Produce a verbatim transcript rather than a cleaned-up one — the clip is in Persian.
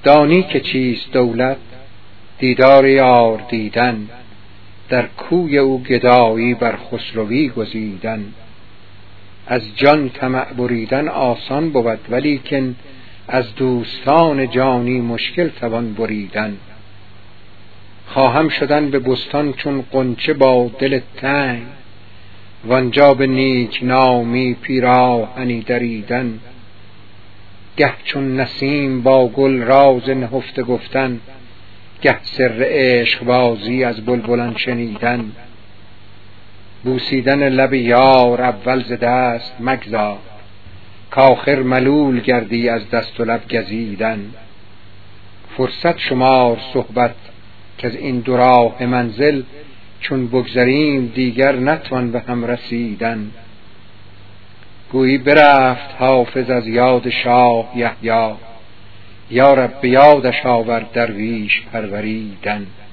دانی که چیست دولت؟ دیدار یار دیدن، در کوی او گدایی بر خسروی گزیدن. از جان طمع بریدن آسان بود، ولیکن از دوستان جانی مشکل توان بریدن. خواهم شدن به بستان چون غنچه با دل تنگ، وانجا به نیک نامی پیراهنی دریدن. گه چون نسیم با گل راز نهفته گفتن، گه سر عشق بازی از بلبلان شنیدن. بوسیدن لب یار اول ز دست مگذار، کآخر ملول گردی از دست و لب گزیدن. فرصت شمار صحبت کز این دو راه منزل، چون بگذریم دیگر نتوان به هم رسیدن. گویی برفت حافظ از یاد شاه یحیی، یا رب به یادش آور درویش پروریدن.